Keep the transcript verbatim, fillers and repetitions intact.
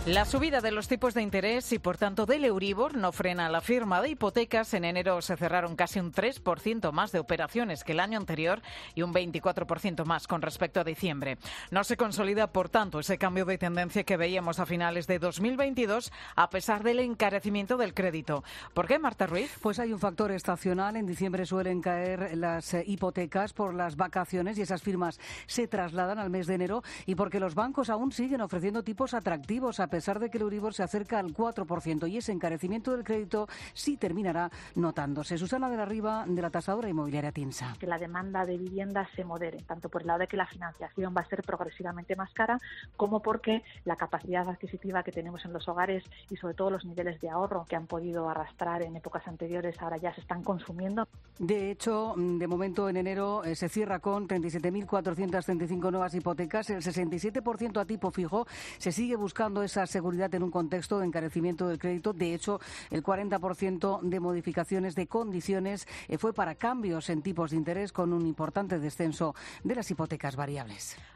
La subida de los tipos de interés y, por tanto, del Euribor no frena la firma de hipotecas. En enero se cerraron casi un tres por ciento más de operaciones que el año anterior y un veinticuatro por ciento más con respecto a diciembre. No se consolida, por tanto, ese cambio de tendencia que veíamos a finales de dos mil veintidós, a pesar del encarecimiento del crédito. ¿Por qué, Marta Ruiz? Pues hay un factor estacional. En diciembre suelen caer las eh, hipotecas por las vacaciones y esas firmas se trasladan al mes de enero, y porque los bancos aún siguen ofreciendo tipos atractivos a pesar de que el Euribor se acerca al cuatro por ciento, y ese encarecimiento del crédito sí terminará notándose. Susana de la Riva, de la tasadora inmobiliaria TINSA. Que la demanda de vivienda se modere, tanto por el lado de que la financiación va a ser progresivamente más cara, como porque la capacidad adquisitiva que tenemos en los hogares y sobre todo los niveles de ahorro que han podido arrastrar en épocas anteriores ahora ya se están consumiendo. De hecho, de momento en enero eh, se cierra con treinta y siete mil cuatrocientas treinta y cinco nuevas hipotecas, el sesenta y siete por ciento a tipo fijo. Se sigue buscando esa seguridad en un contexto de encarecimiento del crédito. De hecho, el cuarenta por ciento de modificaciones de condiciones eh, fue para cambios en tipos de interés, con un importante descenso de las hipotecas variables.